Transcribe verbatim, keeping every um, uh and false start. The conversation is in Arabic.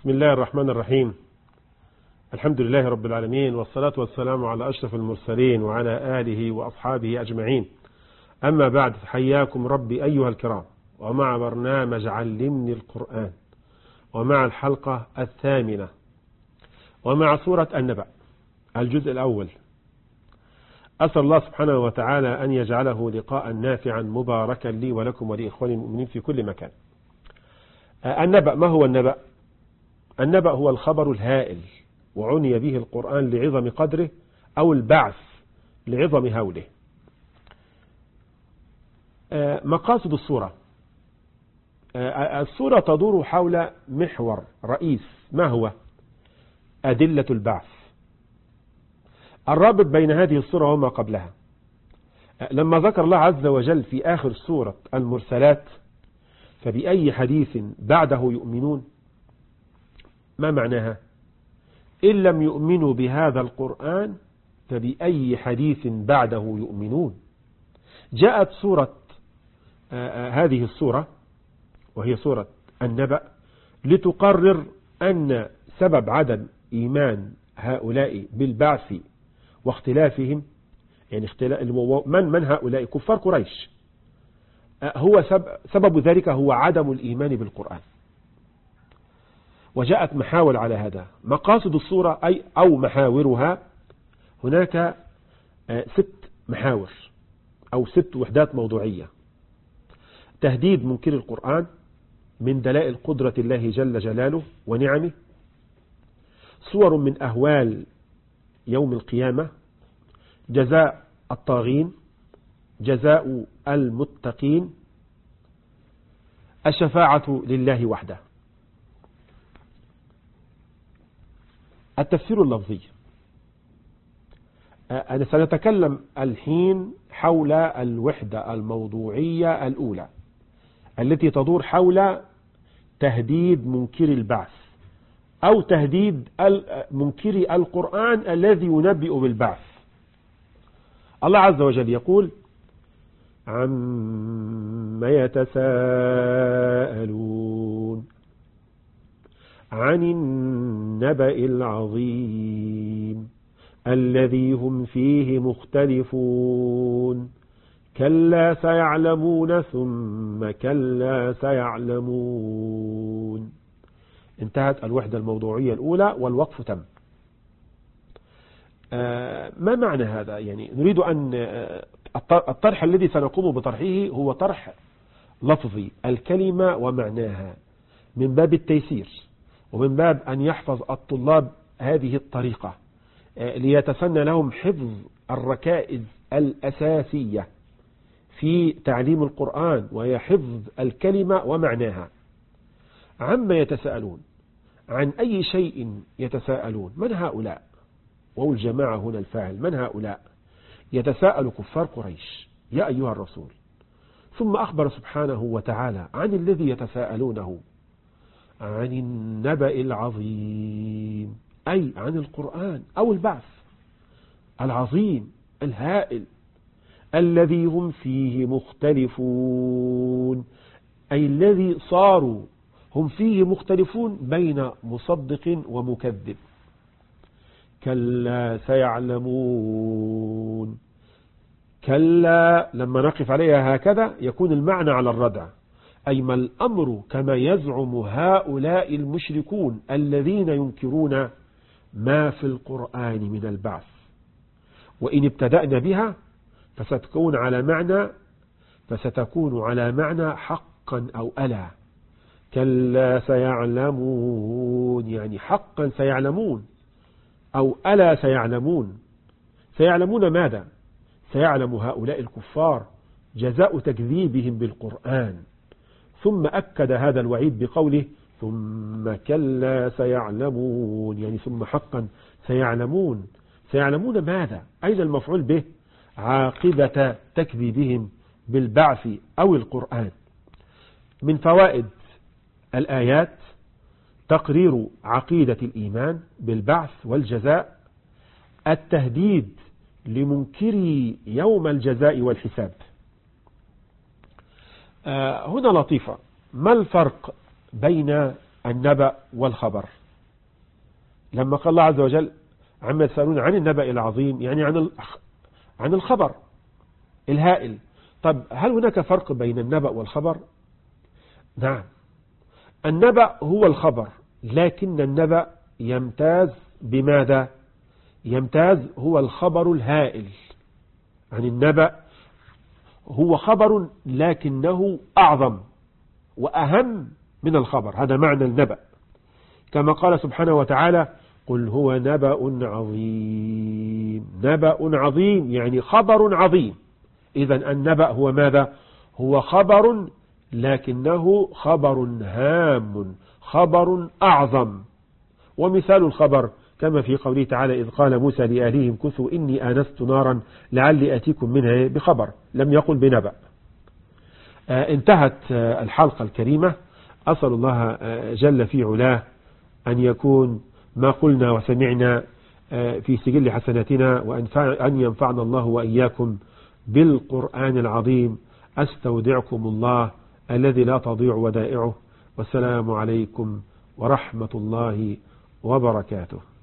بسم الله الرحمن الرحيم. الحمد لله رب العالمين، والصلاة والسلام على أشرف المرسلين وعلى آله وأصحابه أجمعين. أما بعد، حياكم ربي أيها الكرام، ومع برنامج علمني القرآن، ومع الحلقة الثامنة، ومع سورة النبأ الجزء الأول. أسأل الله سبحانه وتعالى أن يجعله لقاء نافعا مباركا لي ولكم ولإخواني المؤمنين في كل مكان. النبأ، ما هو النبأ؟ النبأ هو الخبر الهائل، وعني به القرآن لعظم قدره، أو البعث لعظم هوله. مقاصد السورة: السورة تدور حول محور رئيس، ما هو؟ أدلة البعث. الرابط بين هذه السورة وما قبلها، لما ذكر الله عز وجل في آخر سورة المرسلات: فبأي حديث بعده يؤمنون، ما معناها؟ إن لم يؤمنوا بهذا القرآن فبأي حديث بعده يؤمنون. جاءت سورة آه هذه السورة وهي سورة النبأ لتقرر أن سبب عدم إيمان هؤلاء بالبعث واختلافهم، يعني اختلاف من من هؤلاء كفار قريش، آه هو سبب, سبب ذلك هو عدم الإيمان بالقرآن. وجاءت محاور على هذا. مقاصد السورة أي أو محاورها، هناك ست محاور أو ست وحدات موضوعية: تهديد منكر القرآن من دلائل قدرة الله جل جلاله ونعمه، صور من أهوال يوم القيامة، جزاء الطاغين، جزاء المتقين، الشفاعة لله وحده. التفسير اللفظي: أنا سنتكلم الحين حول الوحدة الموضوعية الأولى التي تدور حول تهديد منكر البعث، أو تهديد منكر القرآن الذي ينبئ بالبعث. الله عز وجل يقول: عما يتساءلون عن النبأ العظيم الذي هم فيه مختلفون كلا سيعلمون ثم كلا سيعلمون. انتهت الوحدة الموضوعية الأولى والوقف تم. آه ما معنى هذا؟ يعني نريد أن آه الطرح الذي سنقوم بطرحه هو طرح لفظي، الكلمة ومعناها، من باب التيسير، ومن باب أن يحفظ الطلاب هذه الطريقة ليتسنى لهم حفظ الركائز الأساسية في تعليم القرآن، وهي حفظ الكلمة ومعناها. عما يتساءلون، عن أي شيء يتساءلون؟ من هؤلاء؟ وهو الجماعة هنا الفاعل. من هؤلاء؟ يتساءل كفار قريش يا أيها الرسول. ثم أخبر سبحانه وتعالى عن الذي يتساءلونه: عن النبأ العظيم، أي عن القرآن أو البعث العظيم الهائل الذي هم فيه مختلفون، أي الذي صاروا هم فيه مختلفون بين مصدق ومكذب. كلا سيعلمون. كلا لما نقف عليها هكذا يكون المعنى على الردع، أي ما الأمر كما يزعم هؤلاء المشركون الذين ينكرون ما في القرآن من البعث. وإن ابتدأنا بها فستكون على معنى فستكون على معنى حقا أو ألا. كلا سيعلمون، يعني حقا سيعلمون، أو ألا سيعلمون. سيعلمون ماذا؟ سيعلم هؤلاء الكفار جزاء تكذيبهم بالقرآن. ثم أكد هذا الوعيد بقوله: ثم كلا سيعلمون، يعني ثم حقا سيعلمون. سيعلمون ماذا؟ أين المفعول به؟ عاقبة تكذيبهم بالبعث أو القرآن. من فوائد الآيات: تقرير عقيدة الإيمان بالبعث والجزاء، التهديد لمنكري يوم الجزاء والحساب. آه هنا لطيفة: ما الفرق بين النبأ والخبر؟ لما قال الله عز وجل عما يسألون عن النبأ العظيم، يعني عن عن الخبر الهائل. طب هل هناك فرق بين النبأ والخبر؟ نعم، النبأ هو الخبر، لكن النبأ يمتاز بماذا؟ يمتاز هو الخبر الهائل. عن النبأ هو خبر لكنه أعظم وأهم من الخبر، هذا معنى النبأ. كما قال سبحانه وتعالى قل هو نبأ عظيم. نبأ عظيم يعني خبر عظيم. إذن النبأ هو ماذا؟ هو خبر لكنه خبر هام، خبر أعظم. ومثال الخبر كما في قوله تعالى إذ قال موسى لأهلهم كثوا إني آنست نارا لعلي أتيكم منها بخبر، لم يقل بنبأ. آه انتهت آه الحلقة الكريمة. أسأل الله آه جل في علاه أن يكون ما قلنا وسمعنا آه في سجل حسناتنا، وأن ينفعنا الله وإياكم بالقرآن العظيم. أستودعكم الله الذي لا تضيع ودائعه، والسلام عليكم ورحمة الله وبركاته.